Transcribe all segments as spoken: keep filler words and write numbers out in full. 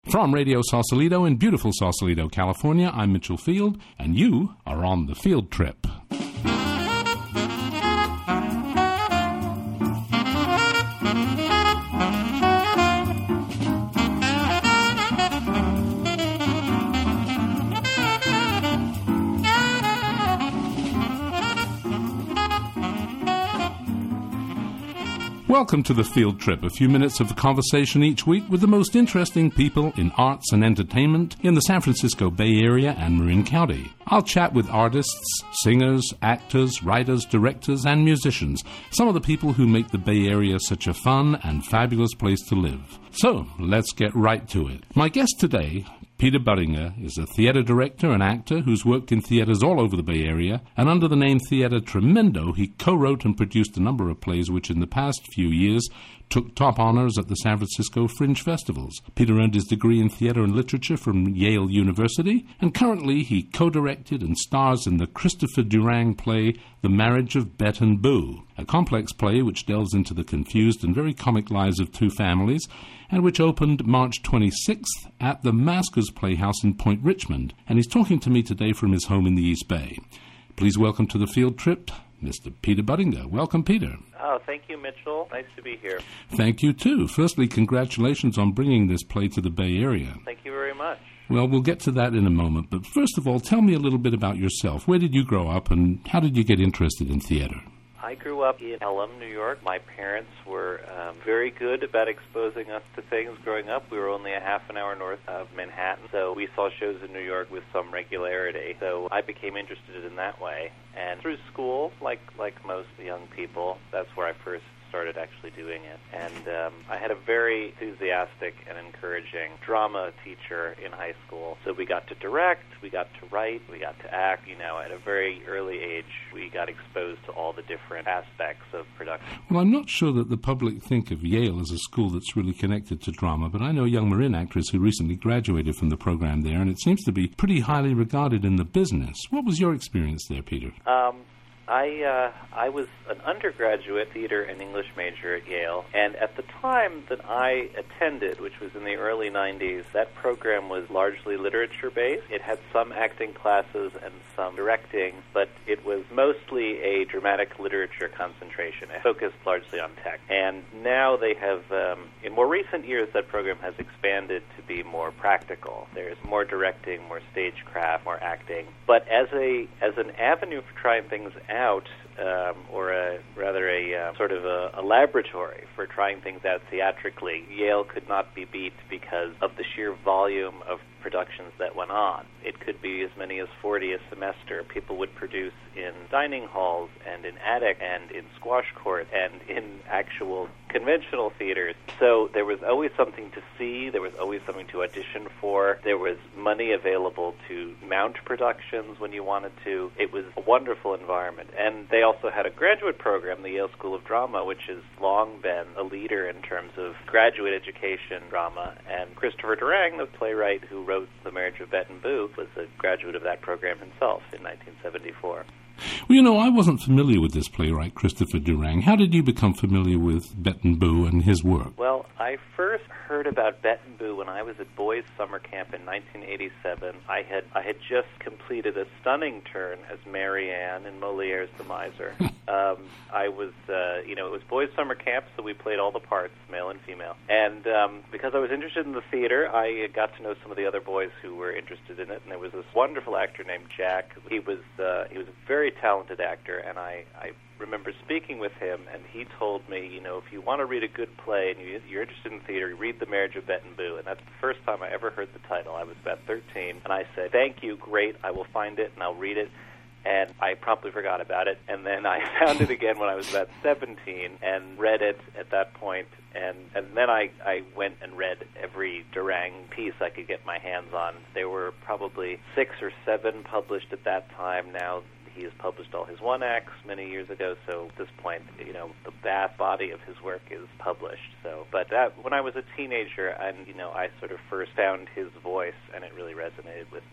From Radio Sausalito in beautiful Sausalito, California, I'm Mitchell Field, and you are on the Field Trip. Welcome to the Field Trip, a few minutes of conversation each week with the most interesting people in arts and entertainment in the San Francisco Bay Area and Marin County. I'll chat with artists, singers, actors, writers, directors, and musicians, some of the people who make the Bay Area such a fun and fabulous place to live. So, let's get right to it. My guest today, Peter Budinger, is a theater director and actor who's worked in theaters all over the Bay Area, and under the name Theater Tremendo, he co-wrote and produced a number of plays which in the past few years took top honors at the San Francisco Fringe Festivals. Peter earned his degree in theater and literature from Yale University, and currently he co-directed and stars in the Christopher Durang play The Marriage of Bet and Boo, a complex play which delves into the confused and very comic lives of two families, and which opened March twenty-sixth at the Maskers Playhouse in Point Richmond. And he's talking to me today from his home in the East Bay. Please welcome to the Field Trip, Mister Peter Budinger. Welcome, Peter. Oh, thank you, Mitchell. Nice to be here. Thank you, too. Firstly, congratulations on bringing this play to the Bay Area. Thank you very much. Well, we'll get to that in a moment. But first of all, tell me a little bit about yourself. Where did you grow up, and how did you get interested in theater? I grew up in Pelham, New York. My parents were um, very good about exposing us to things growing up. We were only a half an hour north of Manhattan, so we saw shows in New York with some regularity. So I became interested in that way. And through school, like like most young people, that's where I first started actually doing it. And um, I had a very enthusiastic and encouraging drama teacher in high school. So we got to direct, we got to write, we got to act. You know, at a very early age, we got exposed to all the different aspects of production. Well, I'm not sure that the public think of Yale as a school that's really connected to drama, but I know a young Marin actress who recently graduated from the program there, and it seems to be pretty highly regarded in the business. What was your experience there, Peter? Um, I uh, I was an undergraduate theater and English major at Yale, and at the time that I attended, which was in the early nineties, that program was largely literature-based. It had some acting classes and some directing, but it was mostly a dramatic literature concentration. It focused largely on text. And now they have, um, in more recent years, that program has expanded to be more practical. There's more directing, more stagecraft, more acting. But as a as an avenue for trying things out, out, um, or a, rather a uh, sort of a, a laboratory for trying things out theatrically, Yale could not be beat because of the sheer volume of productions that went on. It could be as many as forty a semester. People would produce in dining halls and in attic and in squash court and in actual conventional theaters. So there was always something to see. There was always something to audition for. There was money available to mount productions when you wanted to. It was a wonderful environment. And they also had a graduate program, the Yale School of Drama, which has long been a leader in terms of graduate education drama. And Christopher Durang, the playwright who wrote The Marriage of Bet and Boo, was a graduate of that program himself in nineteen seventy-four. Well, you know, I wasn't familiar with this playwright, Christopher Durang. How did you become familiar with Bet and Boo and his work? Well, I first heard about Bet and Boo when I was at Boys Summer Camp in nineteen eighty-seven. I had I had just completed a stunning turn as Mary Ann in Moliere's The Miser. um, I was, uh, you know, it was Boys Summer Camp, so we played all the parts, male and female. And um, because I was interested in the theater, I got to know some of the other boys who were interested in it. And there was this wonderful actor named Jack. He was uh, he was a very talented actor, and I, I remember speaking with him, and he told me, you know, if you want to read a good play and you, you're interested in theater, read The Marriage of Bet and Boo. And that's the first time I ever heard the title. I was about thirteen, and I said, thank you, great, I will find it and I'll read it. And I promptly forgot about it, and then I found it again when I was about seventeen and read it at that point, and, and then I, I went and read every Durang piece I could get my hands on. There were probably six or seven published at that time. Now he has published all his one-acts many years ago, so at this point, you know, the vast body of his work is published. So, but that, when I was a teenager, and you know, I sort of first found his voice, and it really resonated with me.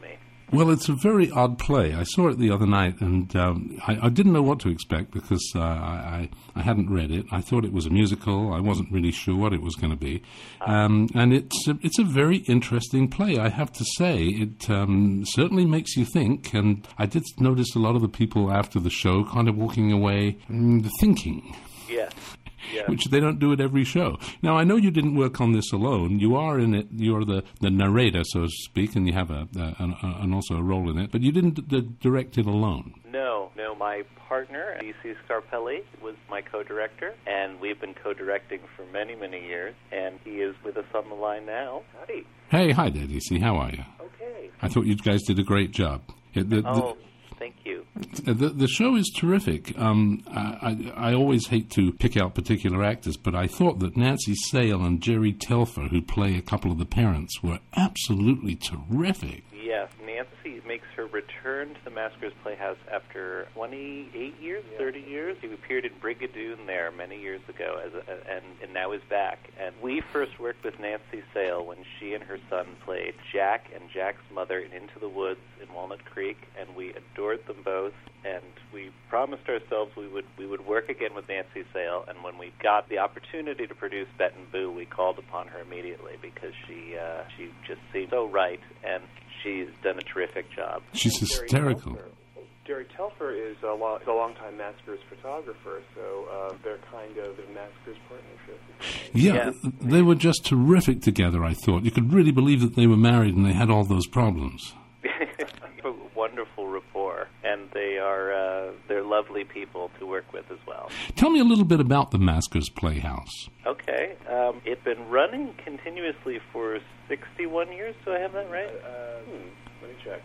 Well, it's a very odd play. I saw it the other night, and um, I, I didn't know what to expect because uh, I, I hadn't read it. I thought it was a musical. I wasn't really sure what it was going to be. Um, and it's a, it's a very interesting play, I have to say. It um, certainly makes you think, and I did notice a lot of the people after the show kind of walking away mm, thinking. Yes. Yeah. Which they don't do at every show. Now, I know you didn't work on this alone. You are in it. You're the, the narrator, so to speak, and you have a, a, a and also a role in it. But you didn't d- direct it alone. No, no. My partner, D C Scarpelli, was my co-director, and we've been co-directing for many, many years. And he is with us on the line now. Howdy. Hey, hi there, D C. How are you? Okay. I thought you guys did a great job. It, the, oh. The, Thank you. The, the show is terrific. Um, I, I, I always hate to pick out particular actors, but I thought that Nancy Sale and Jerry Telfer, who play a couple of the parents, were absolutely terrific. Yes, Nancy makes her return to the Maskers Playhouse after twenty-eight years, yeah. thirty years. She appeared in Brigadoon there many years ago, as a, and, and now is back. And we first worked with Nancy Sale when she and her son played Jack and Jack's mother in Into the Woods in Walnut Creek, and we adored them both. And we promised ourselves we would we would work again with Nancy Sale. And when we got the opportunity to produce Bet and Boo, we called upon her immediately because she uh, she just seemed so right, and she's done a terrific job. She's hysterical. Jerry Telfer, Jerry Telfer is a, lo- a longtime Maskers photographer, so uh, they're kind of a Maskers partnership. Yeah, yeah, they were just terrific together, I thought. You could really believe that they were married and they had all those problems. A wonderful rapport, and they are uh, they're lovely people to work with as well. Tell me a little bit about the Maskers Playhouse. Okay. Um, it's been running continuously for sixty-one years. Do I have that right? Uh, hmm, let me check.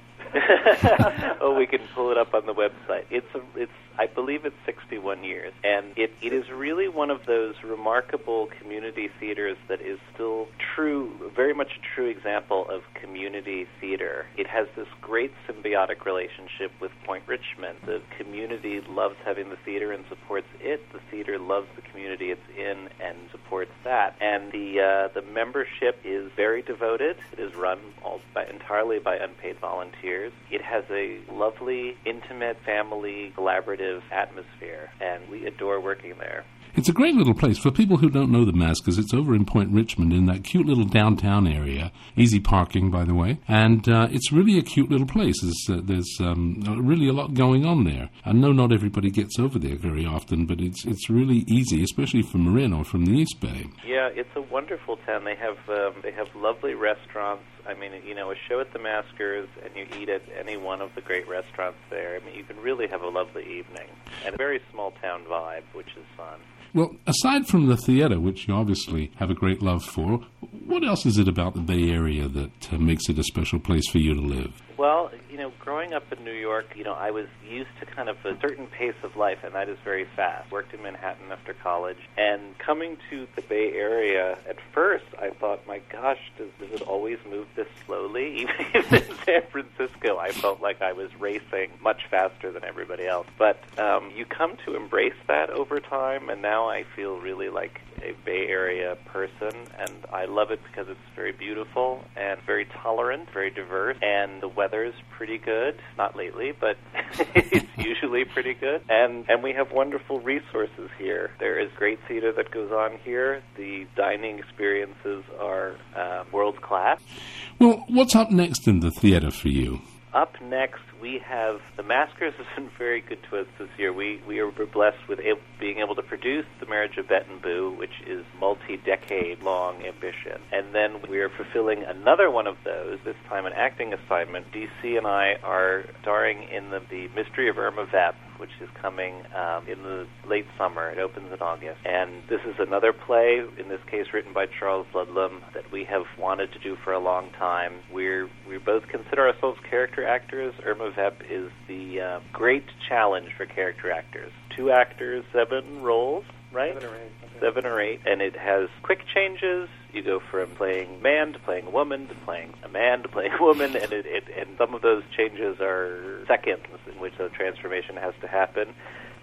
Oh, we can pull it up on the website. It's a, it's I believe it's sixty-one years, and it, it is really one of those remarkable community theaters that is still true, very much a true example of community theater. It has this great symbiotic relationship with Point Richmond. The community loves having the theater and supports it. The theater loves the community it's in and supports that. And the uh, the membership is very devoted. It is run all by, entirely by unpaid volunteers. It has a lovely, intimate, family, collaborative atmosphere, and we adore working there. It's a great little place. For people who don't know the Maskers, it's over in Point Richmond in that cute little downtown area. Easy parking, by the way. And uh, it's really a cute little place. There's, uh, there's um, really a lot going on there. I know not everybody gets over there very often, but it's it's really easy, especially from Marin or from the East Bay. Yeah, it's a wonderful town. They have um, they have lovely restaurants. I mean, you know, a show at the Maskers, and you eat at any one of the great restaurants there. I mean, you can really have a lovely evening. And a very small town vibe, which is fun. Well, aside from the theater, which you obviously have a great love for, what else is it about the Bay Area that uh, makes it a special place for you to live? Well, you know, growing up in New York, you know, I was used to kind of a certain pace of life, and that is very fast. Worked in Manhattan after college, and coming to the Bay Area, at first I thought, my gosh, does, does it always move this slowly? Even in San Francisco, I felt like I was racing much faster than everybody else. But um, you come to embrace that over time, and now I feel really like a Bay Area person, and I love it because it's very beautiful and very tolerant, very diverse, and the weather's pretty good. Not lately, but it's usually pretty good. And and we have wonderful resources here. There is great theater that goes on here. The dining experiences are uh, world class. Well, what's up next in the theater for you? Up next, we have the Maskers has been very good to us this year. We we are blessed with able, being able to produce The Marriage of Bet and Boo, which is multi-decade-long ambition. And then we are fulfilling another one of those, this time an acting assignment. D C and I are starring in the, the Mystery of Irma Vep, which is coming um, in the late summer. It opens in August. And this is another play, in this case written by Charles Ludlam, that we have wanted to do for a long time. We're, we both consider ourselves character actors. Irma Vep is the uh, great challenge for character actors. Two actors, seven roles, right? Seven or eight. Okay. Seven or eight. And it has quick changes. You go from playing man to playing a woman to playing a man to playing a woman, and it, it and some of those changes are seconds in which the transformation has to happen.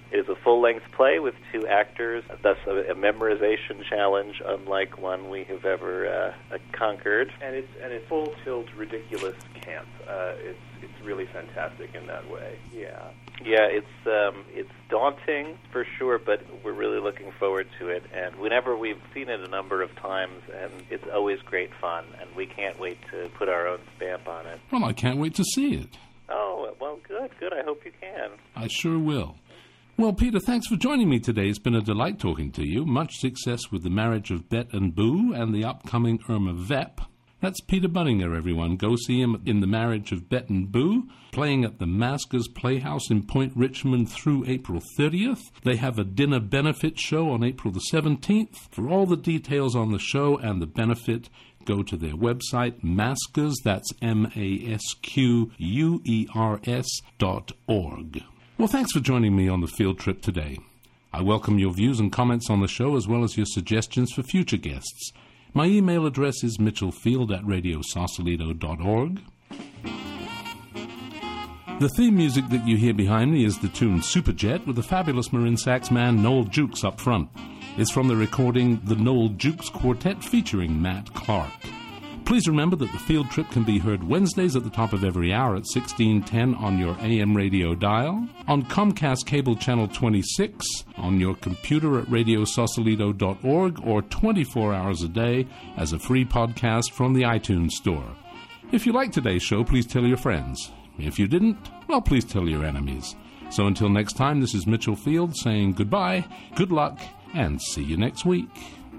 It is a full-length play with two actors, thus a, a memorization challenge unlike one we have ever uh, conquered. And it's and it's full tilt ridiculous camp. Uh, it's it's really fantastic in that way. Yeah. Yeah, it's um, it's daunting for sure, but we're really looking forward to it. And whenever we've seen it a number of times, and it's always great fun, and we can't wait to put our own stamp on it. Well, I can't wait to see it. Oh, well, good, good. I hope you can. I sure will. Well, Peter, thanks for joining me today. It's been a delight talking to you. Much success with the marriage of Bet and Boo and the upcoming Irma Vep. That's Peter Bunninger, everyone. Go see him in The Marriage of Bet and Boo, playing at the Maskers Playhouse in Point Richmond through April thirtieth. They have a dinner benefit show on April the seventeenth. For all the details on the show and the benefit, go to their website, Maskers, that's M A S Q U E R S dot org. Well, thanks for joining me on the field trip today. I welcome your views and comments on the show as well as your suggestions for future guests. My email address is mitchellfield at radio sausalito dot org. The theme music that you hear behind me is the tune Superjet with the fabulous Marin sax man Noel Jukes up front. It's from the recording The Noel Jukes Quartet featuring Matt Clark. Please remember that the field trip can be heard Wednesdays at the top of every hour at sixteen ten on your A M radio dial, on Comcast Cable Channel twenty-six, on your computer at radio sausalito dot org, or twenty-four hours a day as a free podcast from the iTunes Store. If you liked today's show, please tell your friends. If you didn't, well, please tell your enemies. So until next time, this is Mitchell Field saying goodbye, good luck, and see you next week.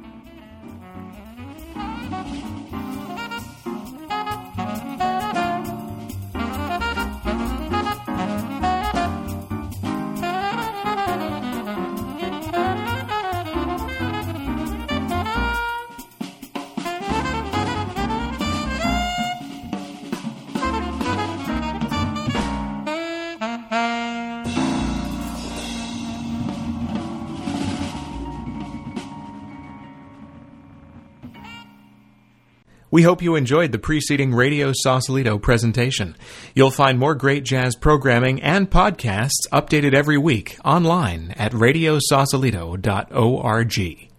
We hope you enjoyed the preceding Radio Sausalito presentation. You'll find more great jazz programming and podcasts updated every week online at radio sausalito dot org.